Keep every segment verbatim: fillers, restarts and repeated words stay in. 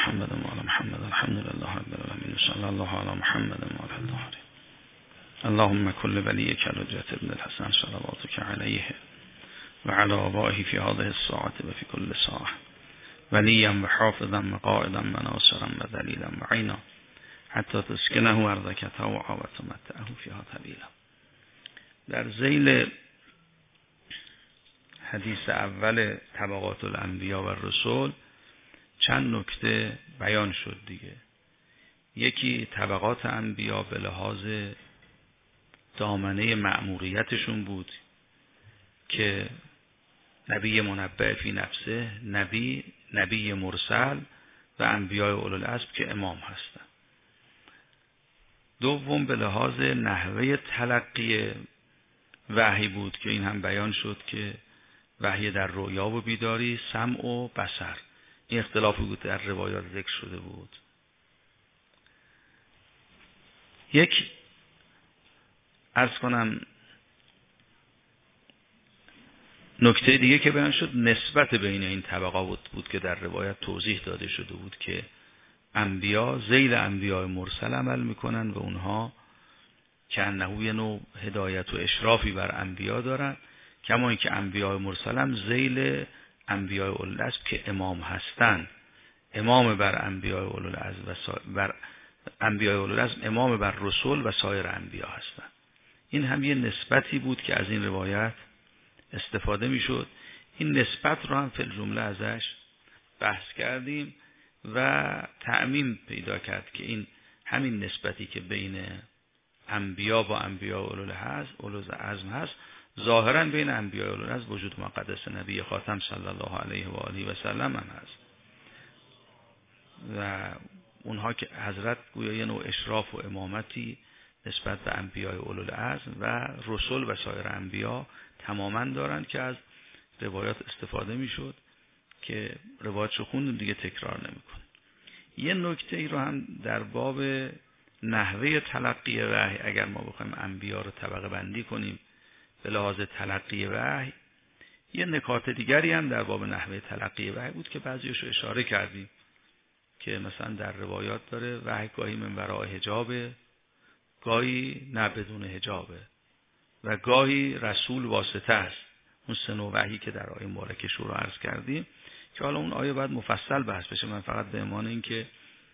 محمد و آل محمد الحمد لله رب العالمین صلی الله علی محمد و آل الطاهرین. اللهم كل وليك الحجة ابن الحسن صلواتك عليه وعلى آبائه في هذه الساعة وفي كل ساعة وليا وحافظا وقائدا وناصرا وذليلا وعينا حتى تسكنه أرضك طوعا وتمتعه فيها طويلا. در ذیل حدیث اول طبقات الانبیا و رسول چند نکته بیان شد دیگه. یکی طبقات انبیا به لحاظ دامنه مأموریتشون بود که نبی منبع فی نفسه، نبی نبی مرسل و انبیاء اولوالعزم که امام هستن. دوم به لحاظ نحوه تلقی وحی بود که این هم بیان شد که وحی در رؤیا و بیداری، سمع و بصر. این اختلافی بود در روایات ذکر شده بود. یک عرض کنم نکته دیگه که بیان شد نسبت بین این طبقات بود, بود که در روایت توضیح داده شده بود که انبیا ذیل انبیاء مرسل عمل میکنن و اونها که انه یه نوع هدایت و اشرافی بر انبیا دارن، کما اینکه انبیاء مرسل هم ذیل انبیاء اولوالعزم که امام هستن، امام بر انبیاء اولوالعزم و سا... بر انبیاء اولوالعزم امام بر رسول و سایر انبیا هستن. این هم یه نسبتی بود که از این روایت استفاده میشد. این نسبت رو هم فی الجمله ازش بحث کردیم و تعمیم پیدا کرد که این همین نسبتی که بین انبیا با انبیاء اولوالعزم هست ظاهرا بین انبیاء اولوالعزم وجود مقدس نبی خاتم صلی الله علیه و آله و سلم هم هست و اونها که حضرت گویا یه نوع اشراف و امامتی نسبت به انبیاء اولوالعزم و رسول و سایر انبیا تماما دارن که از روایات استفاده میشد که روایاتشو خوندیم دیگه تکرار نمیکنه. یه نکته ای رو هم در باب نحوه تلقی وحی اگر ما بخوایم انبیا رو طبقه بندی کنیم به لحاظ تلقی وحی، یه نکات دیگری هم در باب نحوه تلقی وحی بود که بعضیش رو اشاره کردیم که مثلا در روایات داره وحی گاهی من وراء حجابه، گاهی نه بدون حجابه و گاهی رسول واسطه است. اون سه نوع وحی که در آیه مبارکه شروع عرض کردیم که حالا اون آیه باید مفصل بحث بشه. من فقط به امان این که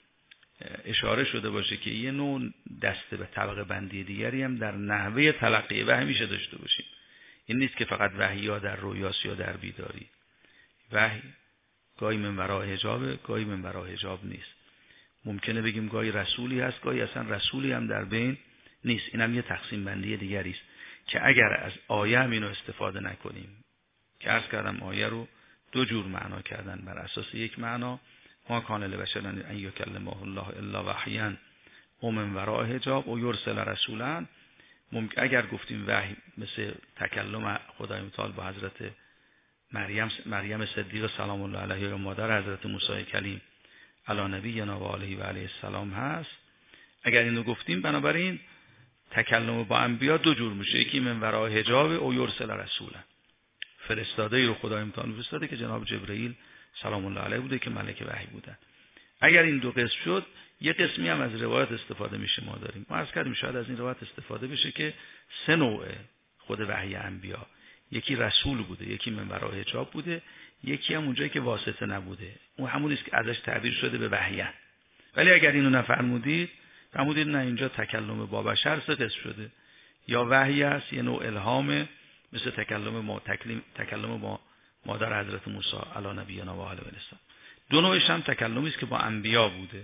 اشاره شده باشه که یه نوع دسته به طبقه بندی دیگری هم در نحوه تلقی وحی میشه داشته باشیم. این نیست که فقط وحی یا در رویاست یا در بیداری. وحی گاهی من وراء حجاب، گاهی من وراء حجاب نیست. ممکنه بگیم گاهی رسولی هست، گاهی اصلا رسولی هم در بین نیست. اینم یه تقسیم بندی دیگری است که اگر از آیه هم اینو استفاده نکنیم که عرض کردم آیه رو دو جور معنا کردن بر اساس یک معنا ما کان لبشر ان یکلمه الله الا وحیا و من وراء حجاب و یرسل رسولا. ممکن اگر گفتیم وحی مثل تکلم خدای متعال با حضرت مریم مریم صدیقه سلام الله علیها و مادر حضرت موسی کلیم علی نبینا و آله و علیه السلام هست، اگر اینو گفتیم بنابراین تکلم با انبیا دو جور میشه. یکی من وراء حجاب و یرسل رسولا، فرستاده ای رو خدای متعال فرستاده که جناب جبرئیل سلام الله علیه بوده که ملک وحی بودن. اگر این دو قسم شد یه قسمی هم از روایت استفاده میشه ما داریم. ما عرض کردیم شاید از این روایت استفاده بشه که سه نوع خود وحی انبیا، یکی رسول بوده، یکی من وراء حجاب بوده، یکی هم اونجایی که واسطه نبوده، اون همونی است که ازش تعبیر شده به وحی. ولی اگر اینو نفرمودید فرمودید نه اینجا تکلم با بشر سه قسم شده، یا وحی است یه نوع الهام مثل تکلم ما تکلم تکلم با مادر حضرت موسی علی نبینا و آله و السلام. دو نوعش هم تکلمی است که با انبیا بوده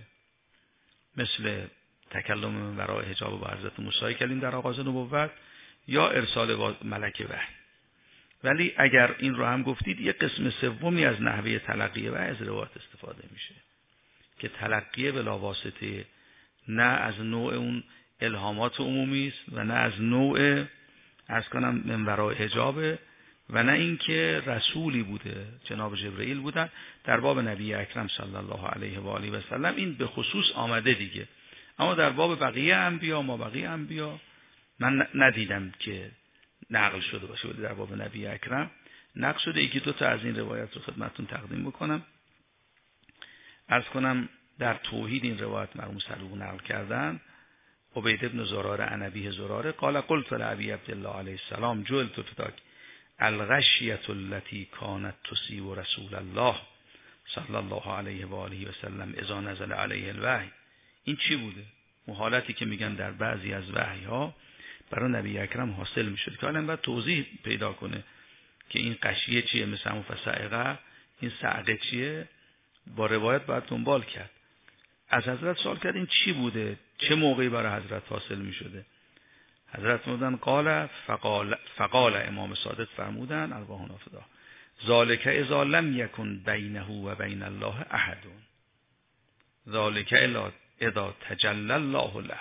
مثل تکلم وراء حجاب با حضرت موسی کلیم در آغاز نبوت یا ارسال ملک وحی. ولی اگر این رو هم گفتید یک قسم سومی از نحوه تلقی وحی از روایات استفاده میشه که تلقی بلا واسطه، نه از نوع اون الهامات عمومی است و نه از نوع عرض کنم من وراء حجابه و نه اینکه رسولی بوده جناب جبرئیل بودن. در باب نبی اکرم صلی الله علیه و آله و سلم این به خصوص آمده دیگه، اما در باب بقیه انبیا ما بقیه انبیا من ندیدم که نقل شده باشه. ولی در باب نبی اکرم نقل شده. یکی دو تا از این روایت رو خدمتتون تقدیم بکنم. عرض کنم در توحید این روایت مرحوم صدوق نقل کردن. عبید ابن زراره عن ابی زراره قال قلت لابی عبدالله علیه السلام جئت فداک الغشیة التي كانت تصیب رسول الله صلی الله علیه و آله و سلم اذا نزل علیه الوحی. این چی بوده؟ حالتی که میگن در بعضی از وحی ها برای نبی اکرم حاصل میشد که حالا باید توضیح پیدا کنه که این غشیه چیه، مثل همون فصاعقه، این صعقه چیه، با روایت باید دنبال کرد. از حضرت سوال کرد این چی بوده، چه موقعی برای حضرت حاصل میشده. حضرت فرمودن قال فقال فقال امام صادق فرمودن ارواح نافدا ذالک اذا لم یکن بینه و بین الله احد ذالک اذا تجلی الله له.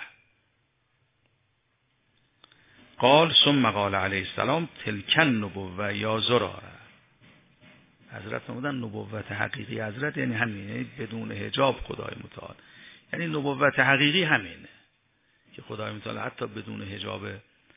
قال ثم قال علیه السلام تلک النبوة یا زراره. حضرت فرمودن نبوت حقیقی حضرت یعنی همینه، بدون حجاب خدای متعال. یعنی نبوت حقیقی همینه که خدای متعال حتی بدون حجاب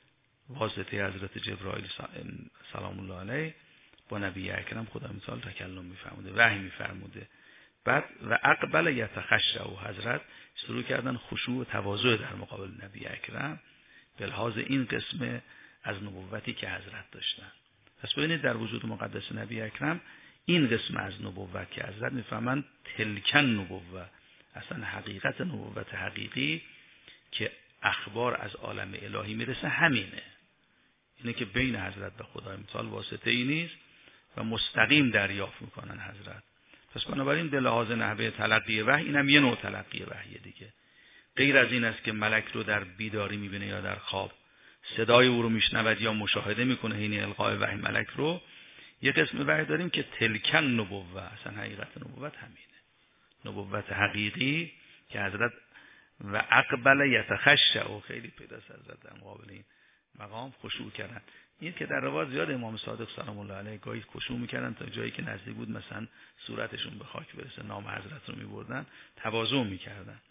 واسطه حضرت جبرائیل سلام الله علیه با نبی اکرم خدای متعال تکلم میفرموده، وحی میفرموده. بعد و اقبل یتخشع و حضرت شروع کردن خشوع و تواضع در مقابل نبی اکرم به لحاظ این قسم از نبوتی که حضرت داشتن. پس ببینید در وجود مقدس نبی اکرم این قسم از نبوت که حضرت میفهمن تلکن نبوت، اصلا حقیقت نبوت حقیقی که اخبار از عالم الهی میرسه همینه، اینه که بین حضرت و خدای متعال واسطه ای نیست و مستقیم دریافت میکنن حضرت. پس بنابراین به لحاظ نحوه تلقی وحی اینم یه نوع تلقی وحیه دیگه. غیر از این است که ملک رو در بیداری میبینه یا در خواب صدای او رو میشنود یا مشاهده میکنه حین القای وحی ملک رو. یه قسم وحی داریم که تلکن نبوت، اصلا حقیقت نبوت همینه، نبوت حقیقی که حضرت و اقبل یتخشع و خیلی پیداست حضرت در مقابل این مقام خشوع کردن. این که در روایت زیاد امام صادق سلام الله علیه گاهی خشوع میکردن تا جایی که نزدیک بود مثلا صورتشون به خاک برسه، نام حضرت رو میبردن، تواضع میکردن.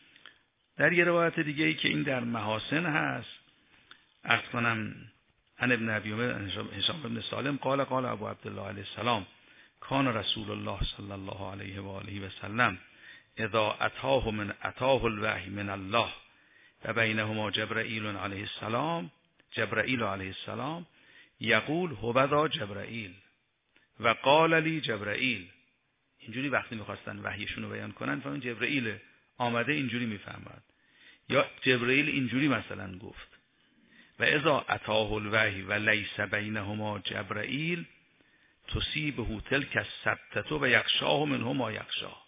در یه روایت دیگه ای که این در محاسن هست، عرض کنم عن ابن ابی عمر هشام ابن سالم قال قال ابو عبدالله علیه السلام کان رسول الله صلی الله علیه و آله و سلم اذا اتاه من اتاه الوحی من الله و بینهما جبرائیل علیه السلام جبرائیل علیه السلام یقول هوذا جبرائیل و قال لی جبرائیل. اینجوری وقتی میخواستن وحیشون رو بیان کنن فهمن جبرائیل آمده اینجوری میفهمد، یا جبرائیل اینجوری مثلا گفت. و اذا اتاه الوحی و لیس بینهما جبرائیل تصیبه تلک السبتة و یخشاه منه ما یخشاه.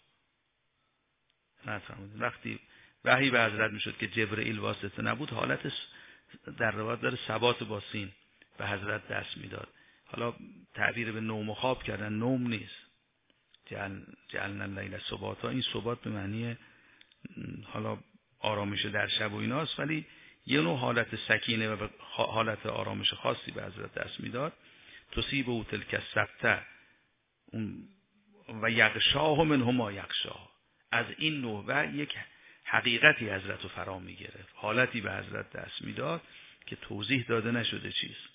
نفهمید وقتی وحی به حضرت میشد که جبرائیل واسطه نبود، حالت در روایت داره ثبات با سین به حضرت دست میداد. حالا تعبیر به نوم و خواب کردن، نوم نیست. جعل جعلنا اللیل سباتا، این ثبات به معنی حالا آرامش در شب و ایناست، ولی یه نوع حالت سکینه و حالت آرامش خاصی به حضرت دست میداد. تصیب او تلک السبته و یغشاه منه ما یغشاه. از این نوع و یک حقیقتی حضرت رو فرا میگرفت، حالتی به حضرت دست میداد که توضیح داده نشده چیست.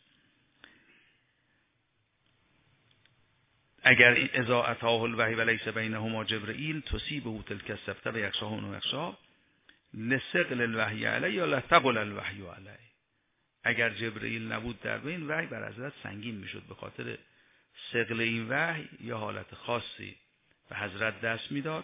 اگر اذا اتاه الوحی و لیس بینهما جبرائیل تصیبه تلک السبته و یغشاه منه یغشاه لثقل الوحی علیه یا لثقل الوحی علیه. اگر جبرائیل نبود در بین، وحی بر حضرت سنگین میشد به خاطر ثقل این وحی یا حالت خاصی به حضرت دست میداد.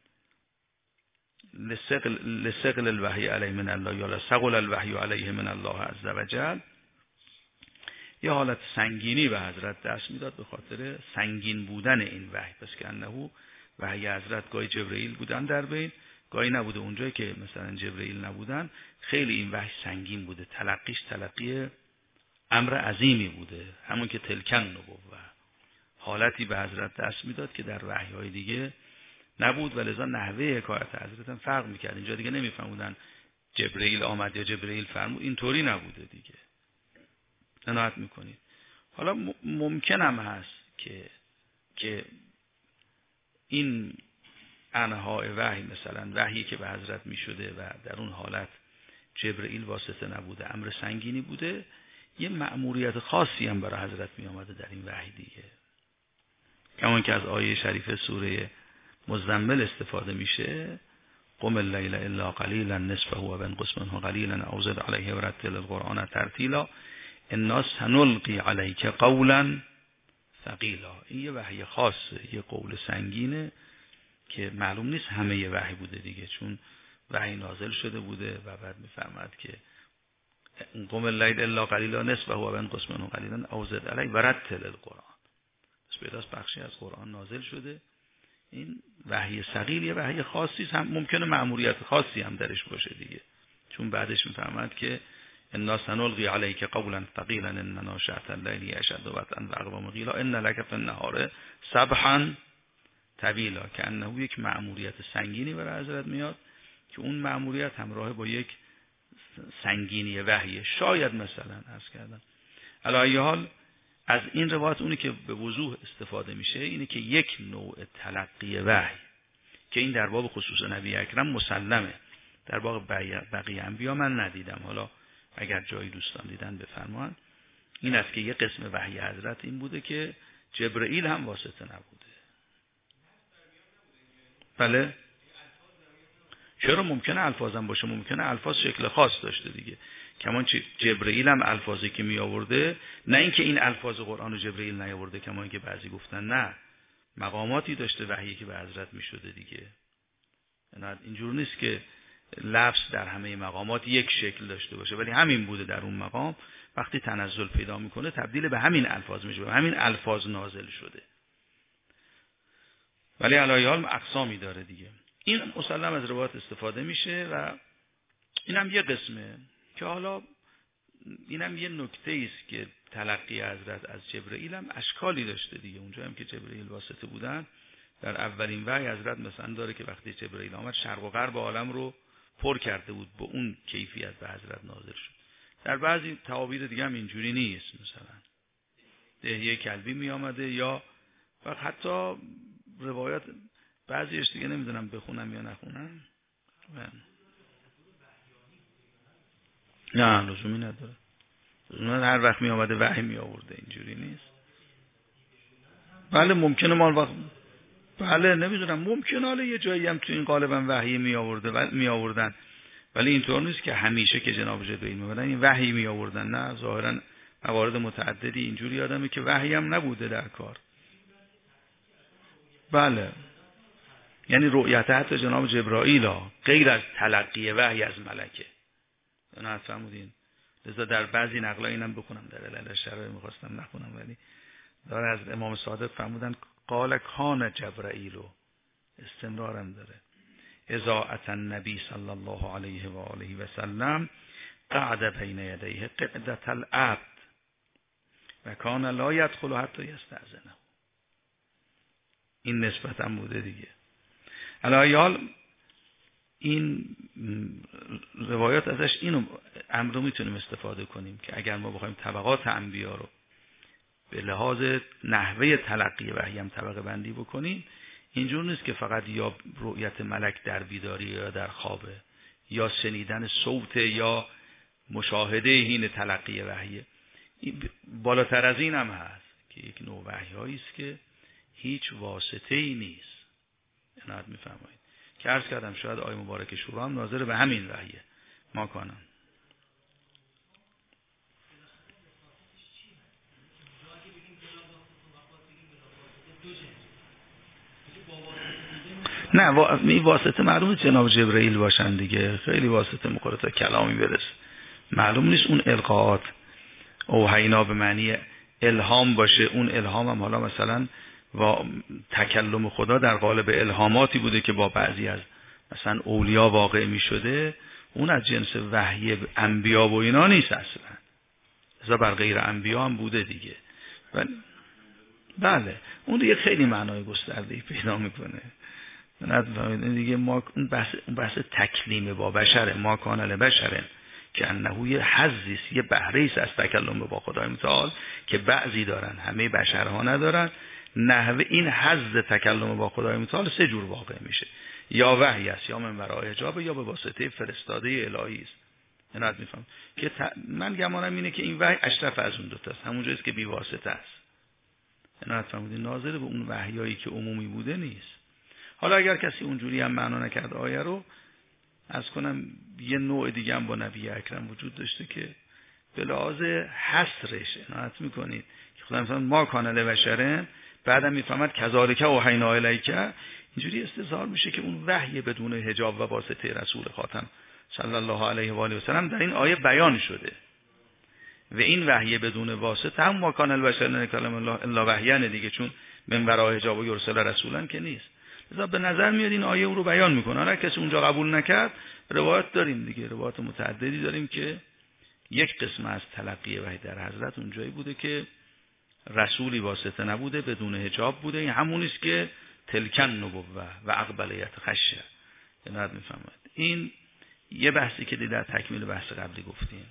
لثقل لثقل الوحی علیه من الله یا لثقل الوحی علیه من الله عز وجل، یا حالت سنگینی به حضرت دست میداد به خاطر سنگین بودن این وحی. پس که انه وحی حضرت گاهی جبرائیل بودن در بین، گاهی نبوده. اونجایی که مثلا جبرائیل نبودن خیلی این وحی سنگین بوده، تلقیش تلقی امر عظیمی بوده، همون که تلکن نبوه حالتی به حضرت دست میداد که در وحی‌های دیگه نبود و لذا نحوه حکایت حضرت هم فرق میکرد. اینجا دیگه نمیفهمودن جبرائیل آمد یا جبرائیل فرمود، اینطوری نبوده دیگه. عنایت میکنید. حالا ممکن هم هست که که این انهای وحی، مثلا وحیی که به حضرت می شده و در اون حالت جبرائیل واسطه نبوده، امر سنگینی بوده، یه مأموریت خاصی هم برای حضرت می آمده در این وحی دیگه. کمان که از آیه شریف سوره مزمل استفاده میشه، قم اللیل الا قلیلا نصفه و بنقص منه قلیلا او زد علیه ورتل القرآن ترتیلا انا سنلقی علیک قولا ثقیلا. این یه وحی خاصه، یه قول سنگینه که معلوم نیست همه یه وحی بوده دیگه، چون وحی نازل شده بوده و بعد میفرماد که قم اللیل الا قلیلا نصفه و بنقص منه قلیلا او زد علیه ورتل القرآن. پس پیداست بخشی از قرآن نازل شده. این وحی ثقیل یه وحی خاصی هم ممکنه مأموریت خاصی هم درش باشه دیگه، چون بعدش میفرماد که انا سنلقی علیک قولا ثقیلا ان ناشئة اللیل اشد وطئا واقوم قیلا ان لک فی النهار سبحا طویلا، که انه یک مأموریت سنگینی برای حضرت میاد که اون مأموریت همراه با یک سنگینی وحی. شاید مثلا عرض کردم علی ای حال از این روایت اونی که به وضوح استفاده میشه اینه که یک نوع تلقی وحی که این در باب خصوص نبی اکرم مسلمه، در باب بقیه انبیا من ندیدم، حالا اگر جایی دوستان دیدن بفرمان، این است که یک قسم وحی حضرت این بوده که جبرئیل هم واسطه نبوده. بله چرا؟ ممکنه الفاظم باشه، ممکنه الفاظ شکل خاص داشته دیگه، کمان جبرئیل هم الفاظی که می آورده، نه اینکه این الفاظ قرآن رو جبرئیل نیاورده کمان که بعضی گفتن نه، مقاماتی داشته وحیی که به حضرت می شده دیگه. اینجور نیست که لفظ در همه مقامات یک شکل داشته باشه، ولی همین بوده در اون مقام، وقتی تنزل پیدا میکنه تبدیل به همین الفاظ میشه، به همین الفاظ نازل شده. ولی علی حال اقسامی داره دیگه. این مسلم از روایت استفاده میشه و اینم یه قسمه که حالا اینم یه نکته است که تلقی حضرت از جبرئیل هم اشکالی داشته دیگه. اونجا هم که جبرئیل واسطه بودن، در اولین وحی حضرت مثلا داره که وقتی جبرئیل آمد شرق و غرب عالم رو پر کرده بود، با اون کیفیت به حضرت نازل شد. در بعضی تعابیر دیگه هم اینجوری نیست، مثلا دهیه کلبی می آمده، یا و حتی روایات بعضیش دیگه نمیدونم بخونم یا نخونم، نه لزومی نداره، لزومی هر وقت می آمده وحی می آورده، اینجوری نیست. بله ممکنه ما وقت بله نمیدونم ممکنه حالا یه جایی هم تو این قالبا وحی می آورده و می آوردن، ولی اینطور نیست که همیشه که جناب جبرئیل می آوردن این وحی می آوردن، نه ظاهرا موارد متعددی اینجوری آدمه که وحی هم نبوده در کار. بله یعنی رؤیت حتی جناب جبرائیل ها غیر از تلقی وحی از ملکه، نه فهمودین؟ لذا در بعضی نقلا اینم بخونم، در علل شرایع میخواستم نخونم، ولی داره از امام صادق فرمودن قال کان جبرائیل، استمرارم داره، اذا اتى النبی صلی الله علیه و آله و سلم قعد بین یدیه قعدة العبد و کان لا يدخل حتی یستأذنه. این نسبت هم بوده دیگه. الایال این روایات ازش اینو امر میتونیم استفاده کنیم که اگر ما بخوایم طبقات انبیا رو به لحاظ نحوه تلقی وحی هم طبقه بندی بکنیم، اینجور نیست که فقط یا رؤیت ملک در بیداری یا در خوابه، یا شنیدن صوت یا مشاهده این تلقی وحیه. بالاتر از این هم هست که یک نوع وحی‌هایی است که هیچ واسطه‌ای نیست. عنایت می‌فرمایید که عرض کردم شاید آیه مبارک شورا هم ناظر به همین وحیه ما کنم. نه این واسطه معلومه جناب جبرئیل باشن دیگه، خیلی واسطه مخوره تا کلامی برسه، معلوم نیست اون القاءات اوحینا به معنی الهام باشه، اون الهام هم حالا مثلا و تکلم خدا در قالب الهاماتی بوده که با بعضی از مثلا اولیا واقع می شده، اون از جنس وحی انبیا و اینا نیست اصلا، ازا بر غیر انبیا هم بوده دیگه. بله اون دیگه خیلی معنای گسترده‌ای پیدا میکنه دیگه. ما اون بحث, اون بحث تکلیم با بشره، ما کان لبشر که انه یه حظی است، یه بهره است از تکلم با خدای متعال که بعضی دارن همه بشرها ندارن. نحوه این حظ تکلم با خدای متعال سه جور واقع میشه، یا وحی است، یا من وراء حجاب، یا به واسطه فرستاده الهی است. اینات میفهم که ت... من گمانم اینه که این وحی اشرف از اون دو تاست، همونجایی است که بی واسطه است. اینات فهمیدین، ناظر به اون وحیایی که عمومی بوده نیست. حالا اگر کسی اونجوری هم معنا نکرد آیه رو، از کنم یه نوع دیگه هم با نبی اکرم وجود داشته که به لحاظ حصرش عنایت میکنید که خدا مثلا ما کانال بشرن، بعدم میفهمد کذالک اوحینا الیک، اینجوری استظهار میشه که اون وحی بدون حجاب و واسطه رسول خاتم صلی الله علیه و آله و سلم در این آیه بیان شده و این وحی بدون واسطه هم ما کانال بشرن کلام الله الا وحیانه دیگه، چون من وراء حجاب و یرسل رسولا که نیست. لذا به نظر میاد این آیه او رو بیان میکنه. حالا کسی اونجا قبول نکرد، روایت داریم دیگه، روایت متعددی داریم که یک قسم از تلقی وحی در حضرت اونجایی بوده که رسولی واسطه نبوده، بدون حجاب بوده. این همون است که تلکن نبوه و اقبلیت خشه. یاد میفهمید. این یه بحثی که در تکمیل بحث قبلی گفتیم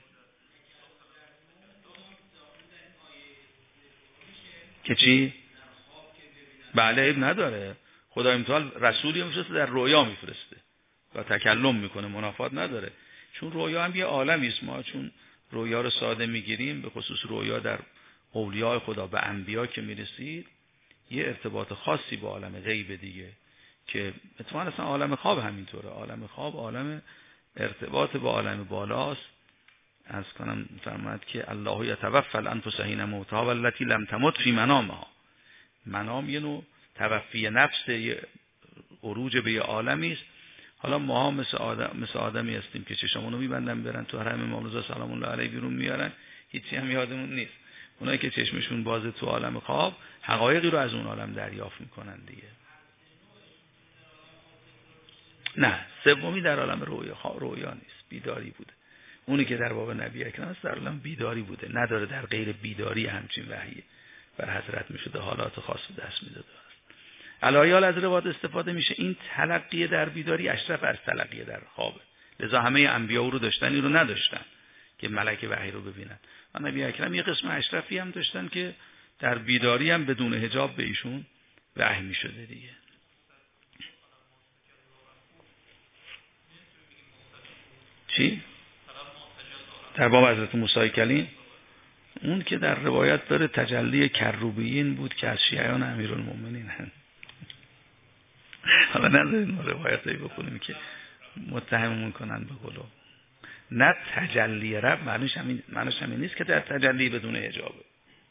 که چی؟ بله عیب نداره. خدای متعال رسولی میفرسته در رویا میفرسته و تکلم میکنه، منافات نداره. چون رویا هم یه عالمی است. ما چون رویا رو ساده میگیریم، به خصوص رویا در اولیاء خدا به انبیا که میرسید، یه ارتباط خاصی با عالم غیب دیگه که اتفاقا اصلا عالم خواب همینطوره. عالم خواب عالم ارتباط با عالم بالاست. از کنم فرماد که الله یتوفی الانفس حین موتها والتی لم تمت فی منامها. منام یه نوع توفی نفس، یه عروج به یه عالمی است. حالا ما ها مثل آدم مثل آدمی هستیم که چشمونو میبندن برن تو حرم امام رضا سلام الله علیه بیرون میارن، هیچی هم یادمون نیست. اونایی که چشمشون بازه تو عالم خواب، حقایقی رو از اون عالم دریافت میکنن دیگه. نه، سومی در عالم رویا رویا نیست، بیداری بوده. اونی که در باب نبی اکرم است در عالم بیداری بوده، نداره در غیر بیداری همچین وحی بر حضرت میشده، حالات خاص به دست میداده. علایال از روایت استفاده میشه این تلقی در بیداری اشرف از تلقی در خوابه. لذا همه انبیا رو داشتن، این رو نداشتن که ملک وحی رو ببینن. و نبی اکرم یه قسم اشرفی هم داشتن که در بیداری هم بدون حجاب به ایشون وحی میشده دیگه. چی؟ در باب حضرت موسی کلیم، اون که در روایت داره تجلی کروبیین بود که از شیعیان امیرالمومنین هست. حالا نذارید ما روایتایی بخونیم که متهممون کنن به قلوب. نه تجلی رب معنیش همین معنیش همین نیست که در تجلی بدون حجابه.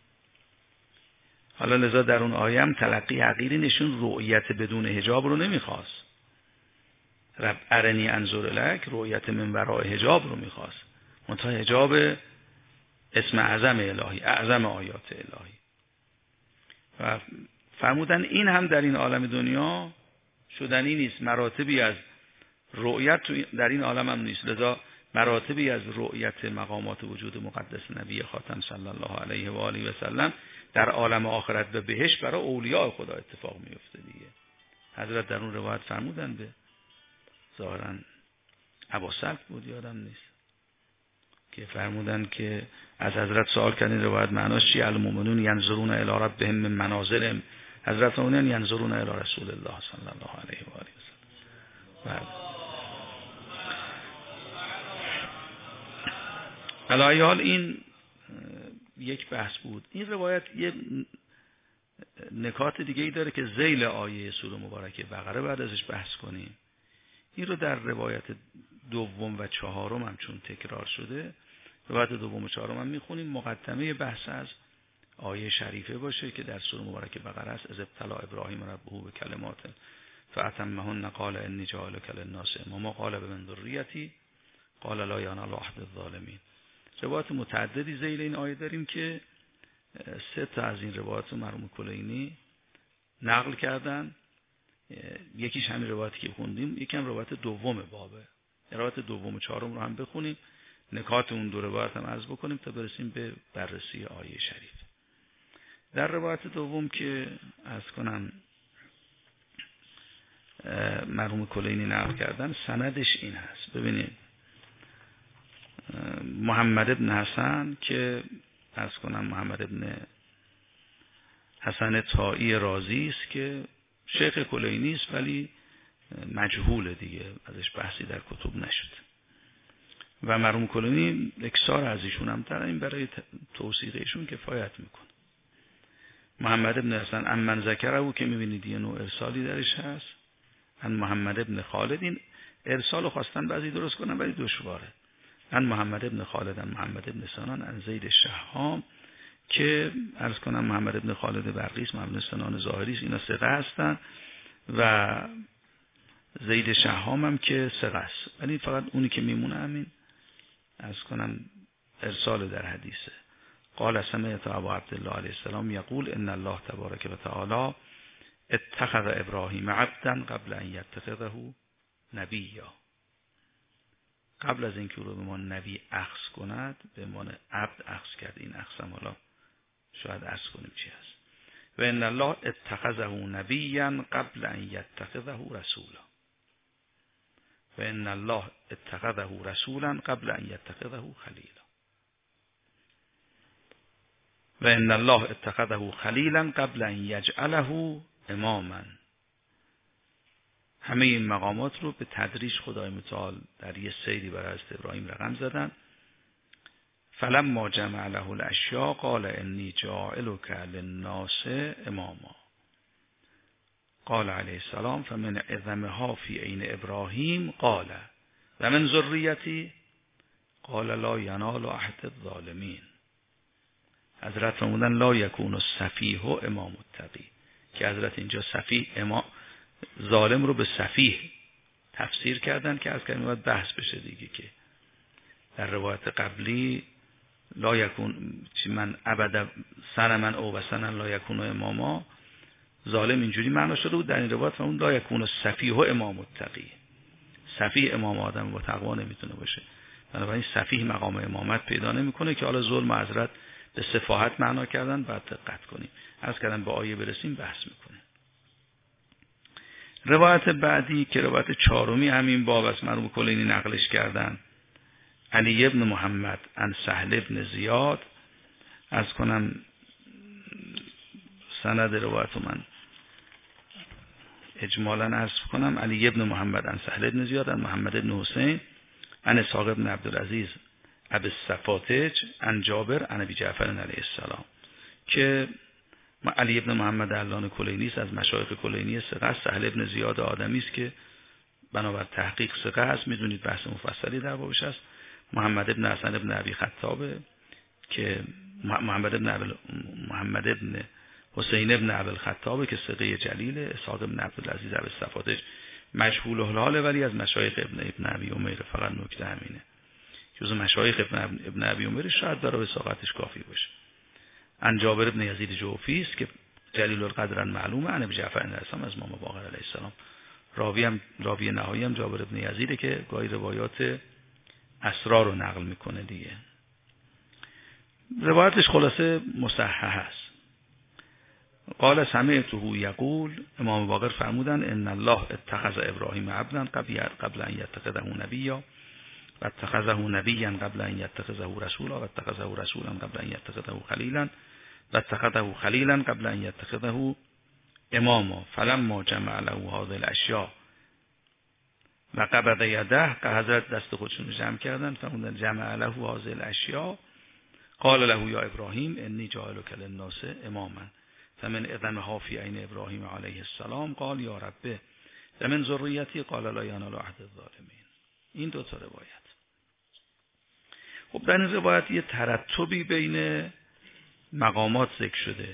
حالا لذا در اون آیه هم تلقی حقیقی نشون رؤیت بدون حجاب رو نمیخواست. رب ارنی انظر الک، رؤیت من وراء حجاب رو میخواست. منتها حجاب اسم اعظم الهی، اعظم آیات الهی. و فرمودن این هم در این عالم دنیا شدنی نیست، مراتبی از رؤیت در این عالم هم نیست. لذا مراتبی از رؤیت مقامات وجود مقدس نبی خاتم صلی الله علیه و آله و سلم در عالم آخرت و بهشت برای اولیاء خدا اتفاق میفته دیگه. حضرت در اون روایت فرمودن به ظاهرا ابا سلط بود یادم نیست که فرمودن که از حضرت سوال کردن روایت معناش چی؟ المؤمنون ینظرون الی ربهم من منازلهم. حضرت فرمودن ینظرون الی رسول الله صلی الله علیه و آله و سلم. علی حال این یک بحث بود. این روایت یه نکات دیگه ای داره که ذیل آیه سوره مبارکه بقره بعد ازش بحث کنیم. این رو در روایت دوم و چهارم هم چون تکرار شده، روایت دوم و چهارم هم میخونیم، مقدمه بحث از آیه شریفه باشه که در سوره مبارکه بقره است. از ابتلا ابراهیم ربه به کلمات فاتمهن قال انی جاعلک للناس اماما قال بمن ذریتی قال لا ینال عهد الظالمین. روایت متعددی ذیل این آیه داریم که سه تا از این روایات مرحوم کلینی نقل کردن. یکیش همین روایتی که خوندیم، یکم روایت دوم بابه. روایت دوم و چهارم رو هم بخونیم، نکات اون دو روایت هم عرض بکنیم تا برسیم به بررسی آیه شریف. در روایت دوم که عرض کنم مرحوم کلینی نقل کردن، سندش این هست. ببینید محمد ابن حسن که عرض کنم محمد ابن حسن طائی رازی است که شیخ کلینی است ولی مجهول دیگه، ازش بحثی در کتب نشد و مرحوم کلینی اکثار از ایشون هم در این برای توثیق ایشون کفایت میکنه. محمد ابن حسن امن ذکره او که میبینید یه نوع ارسالی درش هست ان محمد ابن خالد، این ارسال خواستن بعضی درست کنن ولی دشواره. ان محمد ابن خالد ان محمد ابن سنان ان زید شهام، که عرض کنم محمد ابن خالد برقیس، محمد ابن سنان ظاهری، اینا ثقه هستن و زید شهام هم که ثقه است، ولی فقط اونی که میمونه همین عرض کنم ارسال در حدیثه. قال سمعت ابا عبدالله علیه السلام یقول ان الله تبارک و تعالی اتخذ ابراهیم عبدا قبل ان یتخذه نبیا. قبل از اینکه او رو به ما نبی اخذ کند به ما عبد اخذ کرد. این اخذ هم حالا شاید عرض کنیم چی هست. و ان الله اتخذه نبیا قبل ان یتخذه رسولا. و ان الله اتخذه رسولا قبل ان یتخذه خلیلا. و ان الله اتخذه خلیلا قبل ان یجعله اماما. همه این مقامات رو به تدریج خدای متعال در یه سیری برای حضرت ابراهیم رقم زدن. فلما جمع له الاشیاء قال انی جاعلک للناس اماما. قال علیه السلام فمن اعظمها فی عین ابراهیم قال و من ذریتی قال لا ینال عهد الظالمین. حضرت فرمودن لا یکون السفیه امام التقی، که حضرت اینجا سفیه امام ظالم رو به سفیه تفسیر کردن که از کلمه باید بحث بشه دیگه، که در روایت قبلی لا یکون من ابدا سن من او و سن لا یکون اماما، ظالم اینجوری معنا شده بود. در این روایت فرمون لا یکون سفیه امام التقی، سفیه امام آدم با تقوا نمیتونه باشه، بنابراین سفیه مقام امامت پیدا نمیکنه، که حالا ظلم و حضرت به سفاهت معنا کردن، بعد دقت کنیم. از کردن به آیه برسیم بحث میکنیم. روایت بعدی که روایت چهارمی همین باب است، مرحوم کلینی نقلش کردن. علی ابن محمد عن سهل ابن زیاد، از کنم سند روایت من اجمالا عرض کنم. علی ابن محمد عن سهل ابن زیاد عن محمد ابن حسین عن اسحاق ابن عبدالعزیز ابی الصفاتج عن جابر عن ابی جعفر علیه السلام، که علی ابن محمد علان کلینی است، از مشایخ کلینی ثقه است. سهل ابن زیاد آدمی است که بنابر تحقیق ثقه است، میدونید بحث مفصلی در بابش است. محمد ابن حسن ابن ابی خطابه که محمد ابن محمد ابن حسین ابن ابی الخطابه که ثقه جلیله. اسحاق ابن عبدالعزیز ابی الصفاتج مجهول الحال ولی از مشایخ ابن ابن ابی امیر، فقط نکته همینه، جزو مشایخ ابن ابن ابی امیر، شاید برای وثاقتش کافی باشه. عن جابر ابن یزید جوفی است که جلیل القدر معلومه. عن ابی جعفر الرسام از امام باقر علیه السلام. راوی هم راوی نهایی هم جابر ابن یزیده که گاهی روایات اسرار رو نقل میکنه دیگه. روایتش خلاصه مصحح است. قال سمعته یقول، امام باقر فرمودن ان الله اتخذ ابراهیم عبدا قبل قبل ان یتخذه نبیا و اتخذه نبیا قبل ان یتخذه رسولا و اتخذه رسولا قبل ان یتخذه خلیلا و اتخذه خلیلا قبل ان یتخذه اماما. فلما جمع له هذه الاشیاء و قبض یده، که حضرت دست خودشون جمع کردن، فرمودن جمع له هذه الاشیاء قال له یا ابراهیم انی جاعلک للناس اماما فمن اعظمها فی عین ابراهیم علیه السلام قال یا رب ومن ذریتی قال لا ینال عهد الظالمین. این دو تا روایت. خب در این روایت یه ترتبی بین مقامات ذکر شده،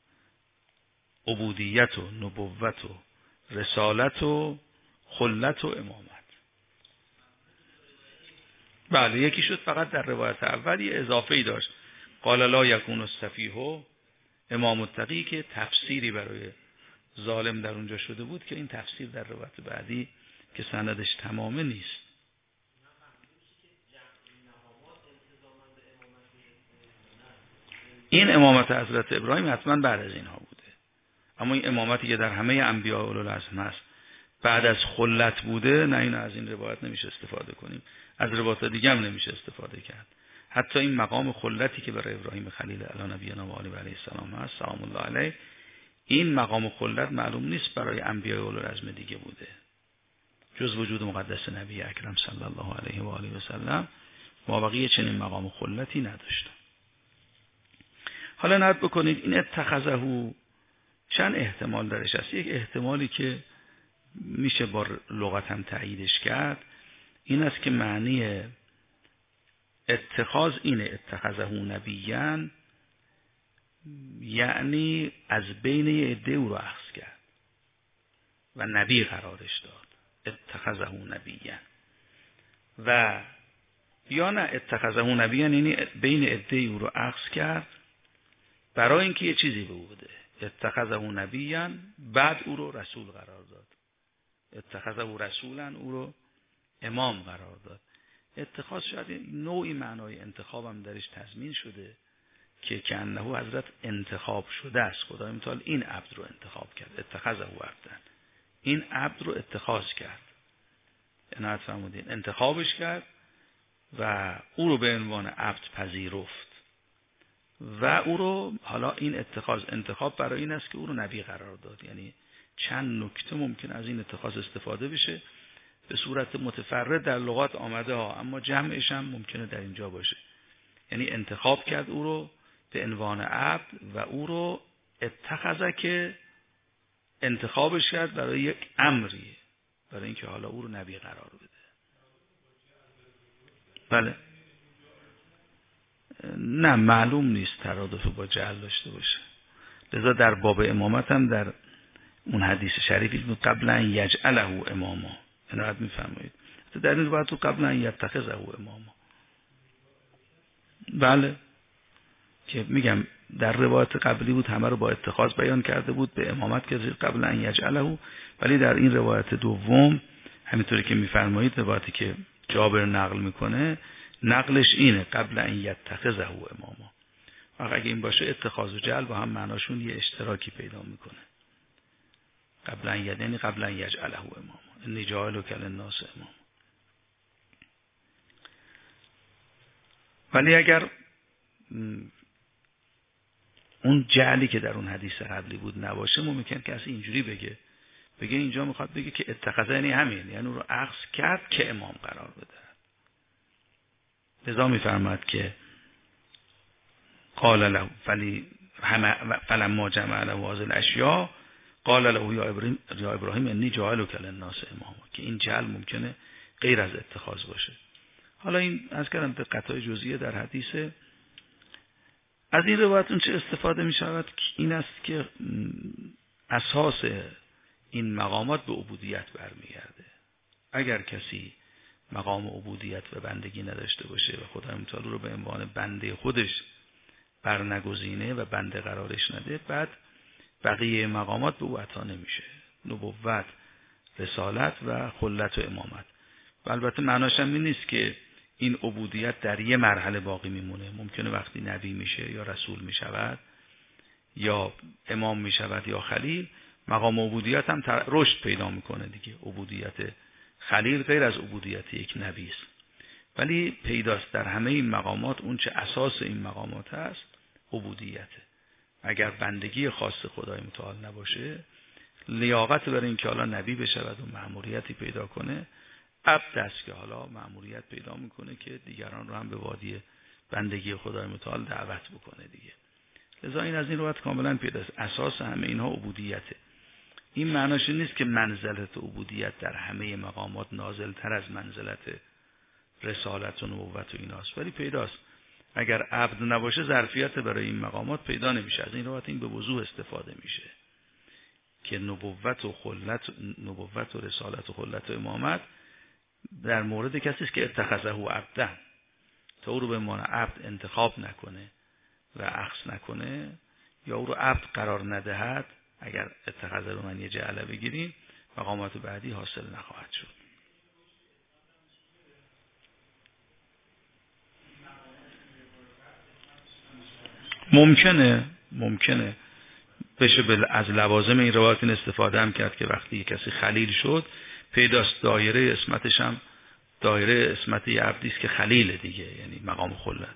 عبودیت و نبوت و رسالت و خلت و امامت. بله، یکی شد فقط در روایت اول یه اضافه‌ای داشت، قال لا یکون السفیه امام التقی، که تفسیری برای ظالم در اونجا شده بود که این تفسیر در روایت بعدی که سندش تمامه نیست. این امامت حضرت ابراهیم حتما بعد از اینها بوده، اما این امامتی که در همه انبیاء اولوالعزم هست بعد از خلت بوده، نه، این از این روایت نمیشه استفاده کنیم، از روایت دیگه هم نمیشه استفاده کرد. حتی این مقام خلتی که برای ابراهیم خلیل علی نبینا و آله علیه السلام هست سلام الله علیه، این مقام خلت معلوم نیست برای انبیاء اولوالعزم دیگه بوده، جز وجود مقدس نبی اکرم صلی الله علیه و آله و سلم مابقی چنین مقام خلتی نداشتن. حالا نظر بکنید این اتخذه چند احتمال درش هست. یک احتمالی که میشه با لغت هم تاییدش کرد، این است که معنی اتخاذ اینه، اتخذه نبیاً، یعنی از بین عده او رو اخذ کرد و نبی قرارش داد، اتخذه نبیاً. و یا نه اتخذه نبیاً یعنی بین عده او رو اخذ کرد برای اینکه یه چیزی به او بده، اتخذه نبیاً، بعد او رو رسول قرار داد، اتخذه رسولاً، او رو امام قرار داد. اتخاذ شاید نوعی معنای انتخاب هم درش تضمین شده که کنه حضرت انتخاب شده است. خدای متعال این عبد رو انتخاب کرد، اتخذه عبدا، این عبد رو اتخاذ کرد، عنایت فرمودین، انتخابش کرد و او رو به عنوان عبد پذیرفت و او رو، حالا این اتخاذ انتخاب برای این است که او رو نبی قرار داد. یعنی چند نکته ممکن از این اتخاذ استفاده بشه، به صورت متفرد در لغات آمده ها، اما جمعش هم ممکنه در اینجا باشه. یعنی انتخاب کرد او رو به عنوان عبد و او رو اتخذه که انتخابش کرد برای یک امری، برای اینکه حالا او رو نبی قرار بده. بله، نه معلوم نیست ترادف با جعل داشته باشه. لذا در باب امامت هم در اون حدیث شریفی بود قبل ان یجعله اماما، عنایت می‌فرمایید، در این روایت تو قبل ان یتخذه اماما. بله، که میگم در روایت قبلی بود همه رو با اتخاذ بیان کرده بود، به امامت که قبل ان یجعله، ولی در این روایت دوم همینطوری که می‌فرمایید، روایتی که جابر نقل میکنه، نقلش اینه قبل ان یتخذه اماما. اگه این باشه اتخاذ و جعل با هم معناشون یه اشتراکی پیدا میکنه. قبل ان یعنی قبل ان یجعله اماما، انی جاعلک للناس اماما. ولی اگر اون جعلی که در اون حدیث قبلی بود نباشه، ممکن که اصلا اینجوری بگه بگه اینجا میخواد بگه که اتخذه یعنی همین، یعنی اون رو اخذ کرد که امام قرار بده. لذا میفرماد که قال له فلی فلما جمع له هذه الاشیاء قال له یا ابراهیم یا ابراهیم انی جاعلک للناس اماما، که این جعل ممکنه غیر از اتخاذ باشه. حالا این از کردم دقت‌های جزئیه در حدیثه. از این روایت اون چه استفاده می شود این است که اساس این مقامات به عبودیت برمیگرده. اگر کسی مقام عبودیت و بندگی نداشته باشه و خدای متعال رو به عنوان بنده خودش برنگزینه و بنده قرارش نده، بعد بقیه مقامات به او عطا نمیشه، نبوت، رسالت و خلت و امامت. و البته معناش هم این نیست که این عبودیت در یه مرحله باقی میمونه. ممکنه وقتی نبی میشه یا رسول میشود یا امام میشود یا خلیل، مقام عبودیت هم رشد پیدا میکنه دیگه. عبودیت خلیل غیر از عبودیت یک نبی است، ولی پیداست در همه این مقامات اون چه اساس این مقامات هست عبودیته. اگر بندگی خاص خدای متعال نباشه، لیاقت برای اینکه حالا نبی بشود و مأموریتی پیدا کنه، عبد است که حالا مأموریت پیدا میکنه که دیگران رو هم به وادی بندگی خدای متعال دعوت بکنه دیگه. لذا این از این روایت کاملا پیداست، اساس همه اینها عبودیته. این معناش نیست که منزلت عبودیت در همه مقامات نازلتر از منزلت رسالت و نبوت و ایناست، ولی پیداست اگر عبد نباشه ظرفیت برای این مقامات پیدا نمیشه. از این روایت این به وضوح استفاده میشه که نبوت و خلت، نبوت و رسالت و خلت و امامت در مورد کسی است که اتخذه عبدا، تا او رو به معنی عبد انتخاب نکنه و اخذ نکنه یا او رو عبد قرار ندهد. اگر اتخذه رو من یه جعله بگیریم، مقامات بعدی حاصل نخواهد شد. ممکنه ممکنه بشه از لوازم این روایت این استفاده هم کرد که وقتی کسی خلیل شد، پیداست دایره اسمتش هم دایره اسمت یه عبدی است که خلیل دیگه، یعنی مقام خلت.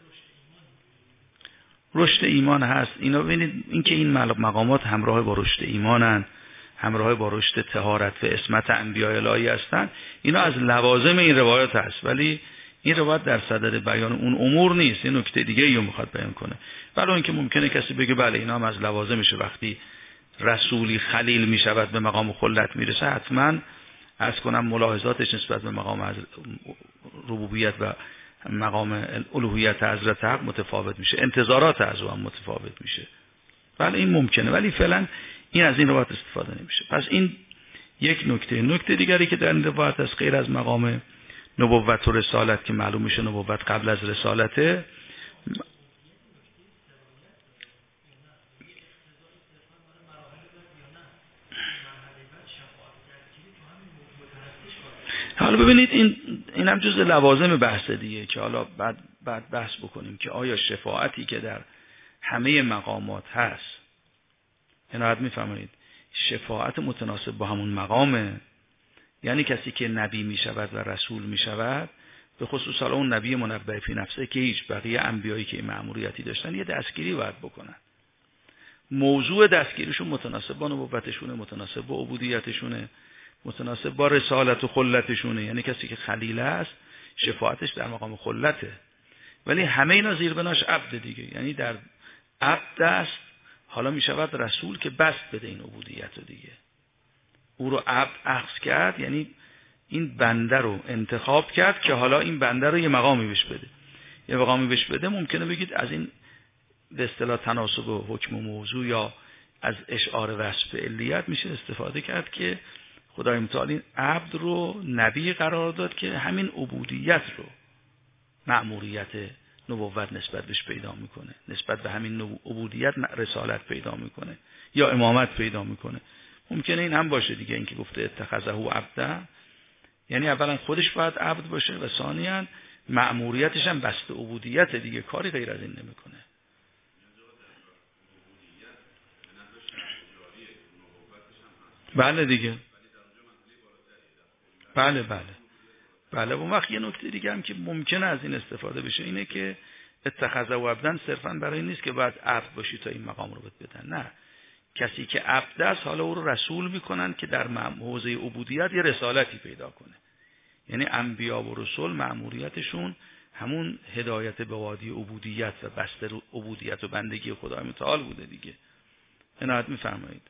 رشد ایمان هست. اینا ببینید این که این مقامات همراه با رشد ایمانن، همراه با رشد طهارت و اسمت انبیاء الهی هستن، اینا از لوازم این روایت هست، ولی این روایت در صدد بیان اون امور نیست. این نکته دیگه رو میخواد بیان کنه. ولی اینکه ممکنه کسی بگه بله اینا هم از لوازمشه، وقتی رسولی خلیل می شود به مقام خلت می رسه، حتما عرض کنم ملاحظاتش نسبت به مقام ربوبیت و مقام الوهیت حضرت حق متفاوت میشه، انتظارات از او هم متفاوت میشه. بله این ممکنه، ولی فعلا این از این روایت استفاده نمیشه. پس این یک نکته. نکته دیگری که در این روایت از غیر از مقام نبوت و رسالت که معلوم میشه نبوت قبل از رسالته، حالا ببینید این این هم جزء لوازم بحث دیگه که حالا بعد بعد بحث بکنیم که آیا شفاعتی که در همه مقامات هست، عنایت میفرمایید، شفاعت متناسب با همون مقامه، یعنی کسی که نبی می شود و رسول می شود، به خصوص حالا اون نبی منبع فی نفسه که هیچ بقیه انبیایی که مأموریتی داشتن یه دستگیری باید بکنن، موضوع دستگیریشون متناسب با نبوتشونه، متناسب با عبودیتشونه، متناسب با رسالت و خلتشونه. یعنی کسی که خلیل است شفاعتش در مقام خلته، ولی همه اینا زیر بناش عبد دیگه، یعنی در عبد است حالا می شود رسول که بست بده این عبودیت رو دیگه، او رو عبد اخذ کرد، یعنی این بنده رو انتخاب کرد که حالا این بنده رو یه مقامی بهش بده، یه مقامی بهش بده. ممکنه بگید از این به اصطلاح تناسب و حکم و موضوع یا از اشعار وصف علیت میشه استفاده کرد که خدای متعال این عبد رو نبی قرار داد که همین عبودیت رو، مأموریت نبوت نسبت بهش پیدا میکنه، نسبت به همین عبودیت رسالت پیدا میکنه یا امامت پیدا میکنه. ممکنه این هم باشه دیگه، اینکه گفته اتخذه عبدا، یعنی اولا خودش باید عبد باشه و ثانیاً مأموریتش هم بسته عبودیت دیگه، کاری غیر از این نمیکنه. بله دیگه، بله بله بله. اون وقت یه نکته دیگه هم که ممکنه از این استفاده بشه اینه که اتخذه و عبدن صرفاً برای این نیست که باید عبد باشی تا این مقام رو بهت بدن، نه، کسی که عبد است حالا او رو رسول میکنن که در حوزه عبودیت یه رسالتی پیدا کنه. یعنی انبیا و رسول مأموریتشون همون هدایت به وادی عبودیت و بسته عبودیت و بندگی خدای متعال بوده دیگه. عنایت میفرمایید.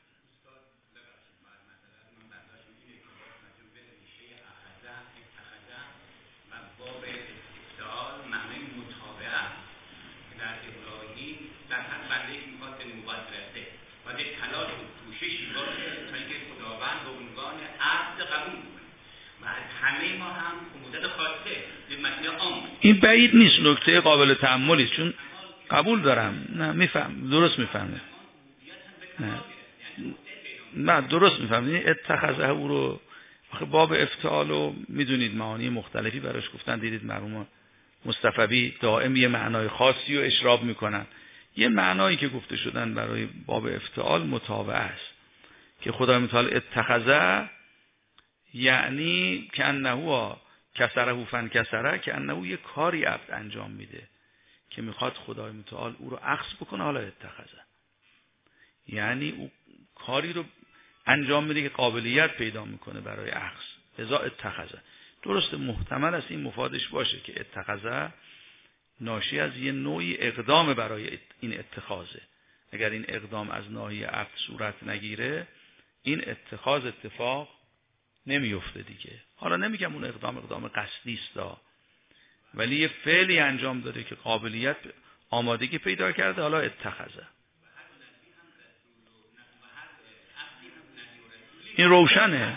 این بعید نیست، نکته قابل تأملی است، چون قبول دارم، نه میفهم، درست میفهمه، نه نه درست میفهمه. اتخذه او رو آخه باب افتعال رو میدونید معانی مختلفی براش گفتن، دیدید مرحوم مصطفی دائم یه معنای خاصی رو اشراب میکنن. یه معنایی که گفته شدن برای باب افتعال متابعه است که خدای متعال اتخذه یعنی که انه کسره فن کسره، که انه یه کاری عبد انجام میده که میخواد خدای متعال او رو اخذ بکنه، حالا اتخذه یعنی او کاری رو انجام میده که قابلیت پیدا میکنه برای اخذ، لذا اتخذه. درست محتمل است این مفادش باشه که اتخذه ناشی از یه نوعی اقدام برای این اتخاذه. اگر این اقدام از ناحیه عبد صورت نگیره این اتخاذ اتفاق نمیفته دیگه. حالا نمیگم اون اقدام اقدام قصدی است، ولی یه فعلی انجام داده که قابلیت آمادگی پیدا کرده، حالا اتخذه. این روشنه،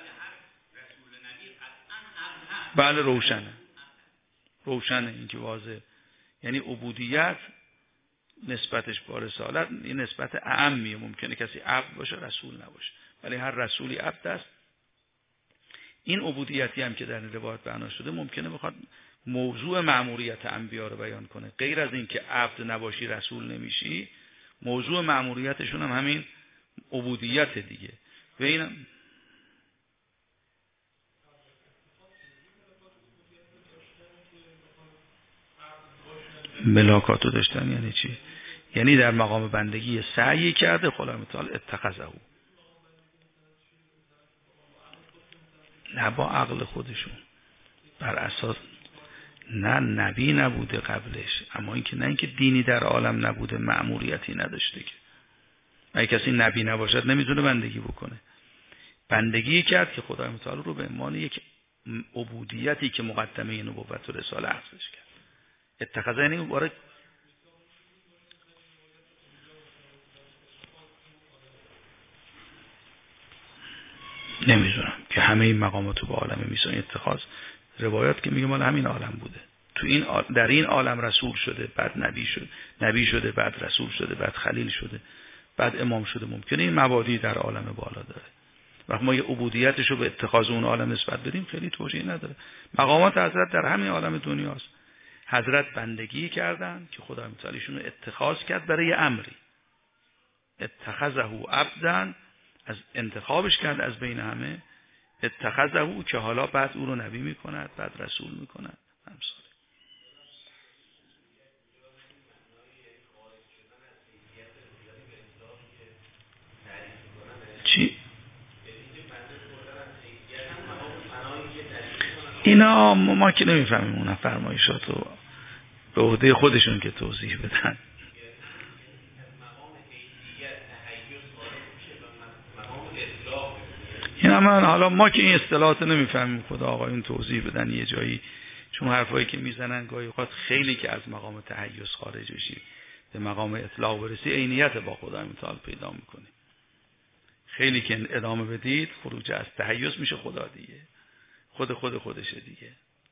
بله روشنه، روشنه این که واضحه. یعنی عبودیت نسبتش با رسالت این نسبت اعمیه، ممکنه کسی عبد باشه رسول نباشه، ولی هر رسولی عبد است. این عبودیتی هم که در این روایت بیان شده ممکنه بخواد موضوع مأموریت انبیا رو بیان کنه، غیر از این که عبد نباشی رسول نمیشی، موضوع مأموریتشون هم همین عبودیت دیگه. و این ملاکاتو داشتن یعنی چی؟ یعنی در مقام بندگی سعی کرده، خدای متعال اتخذه، نه با عقل خودشون، بر اساس نه نبی نبوده قبلش، اما اینکه نه اینکه دینی در عالم نبوده، مأموریتی نداشته که اگه کسی نبی نباشد نمیتونه بندگی بکنه. بندگی کرد که خدای متعال رو به عنوان یک عبودیتی که مقدمه نبوت و رساله حفظش کرد. اتخاذ یعنی وارد نمیدونم که همه این مقامات رو به عالم میسان اتخاذ، روایات که میگه مال همین عالم بوده. تو این آل... در این عالم رسول شده، بعد نبی شد، نبی شده، بعد رسول شده، بعد خلیل شده، بعد امام شده. ممکنه این مبادی در عالم بالا داره. وقت ما یه عبودیتش رو به اتخاذ اون عالم نسبت بدیم خیلی توجیه نداره. مقامات حضرت در همین عالم دنیاست. حضرت بندگی کردن که خدا متعالیشون رو اتخاذ کرد برای امری. اتخذه عبدا، از انتخابش کرد از بین همه. اتخذه که حالا بعد او رو نبی میکند، بعد رسول میکند. همساله چی؟ اینا ما که نمیفهمیم اون فرمایشات رو، به عهده خودشون که توضیح بدن. اینا من حالا ما که این اصطلاحات نمیفهمیم، خدا آقایون توضیح بدن یه جایی، چون حرفایی که میزنن گاهی اوقات خیلی که از مقام تحیز خارج بشی به مقام اطلاق برسی عینیت با خدای متعال پیدا میکنی. خیلی که ادامه بدید خروج از تحیز میشه خدا دیگه، خود خود خودشه دیگه.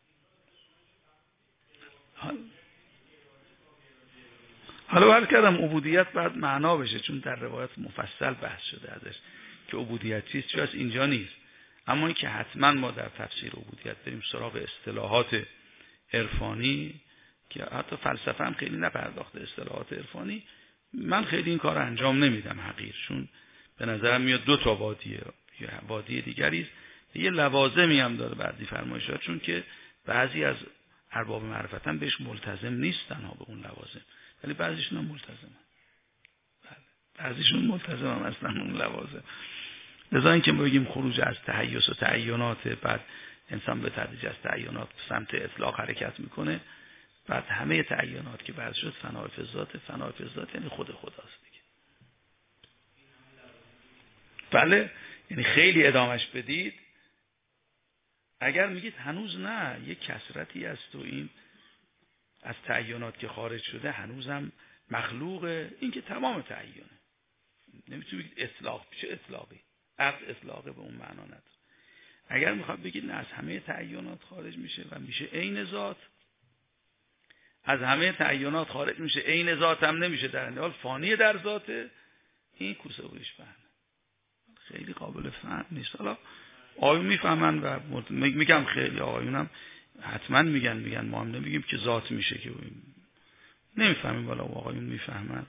حالا برد کردم عبودیت باید معنا بشه، چون در روایات مفصل بحث شده ازش که عبودیت چیست، چون از اینجا نیست. اما این که حتما ما در تفسیر عبودیت بریم سراغ اصطلاحات عرفانی که حتی فلسفه هم خیلی نپرداخته اصطلاحات عرفانی، من خیلی این کار انجام نمیدم حقیر، چون به نظرم میاد دو تا وادیه یا وادی دیگری است، یه لوازمی هم داره بعضی فرمایشات، چون که بعضی از ارباب معرفت هم بهش ملتزم نیستن ها به اون لوازم، ولی بعضیشون هم ملتزمن. بله بعضیشون ملتزم هم اصلا اون لوازم. لذا این که ما بگیم خروج از تحیز و تعینات، بعد انسان به تدریج از تعینات سمت اطلاق حرکت میکنه، بعد همه تعینات که بعد شد فنای فی ذات، فنای فی ذات یعنی خود خداست دیگه. بله یعنی خیلی ادامش بدید، اگر میگید هنوز نه یک کثرتی است و این از تعینات که خارج شده هنوزم مخلوقه، این که تمام تعینه، نمیتونید بگید اطلاق، چه اطلاقی؟ عقد اطلاقه به اون معنا نداره. اگر میخواد بگید نه از همه تعینات خارج میشه و میشه عین ذات، از همه تعینات خارج میشه عین ذات هم نمیشه، در این حال فانی در ذاته، این کوسه و ریش فهمه خیلی قابل فهم نیست. حالا آقایون میفهمن و میگم خیلی آقایونم حتما میگن میگن ما هم نمیگیم که ذات میشه که نمیفهمیم، والا آقایون میفهمن.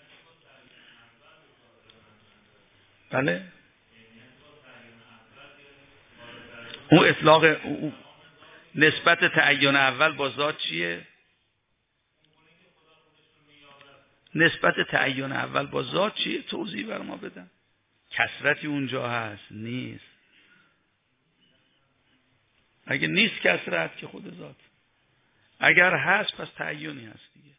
بله اون اطلاق اون نسبت تعین اول با ذات چیه؟ نسبت تعین اول با ذات چیه؟ توضیح بر ما بدن. کثرتی اونجا هست نیست؟ اگه نیست کثرت که خود ذات، اگر هست پس تعینی هست دیگه.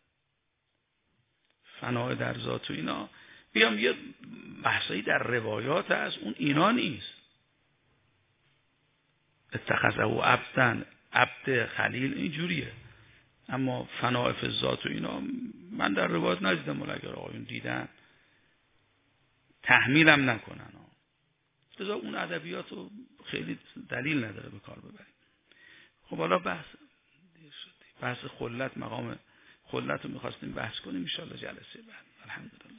فنای در ذات و اینا بیام یه بحثایی در روایات هست، اون اینا نیست. اتخذه و عبدن، عبد خلیل اینجوریه، اما فنای فی ذات و اینا من در روایات ندیدم، ولی اگر آقایون دیدن تحمیلم نکنن. لذا اون ادبیات رو خیلی دلیل نداره به کار ببریم. خب حالا بحث بحث خلت، مقام خلت رو میخواستیم بحث کنیم ان شاء الله جلسه بعد. الحمدلله.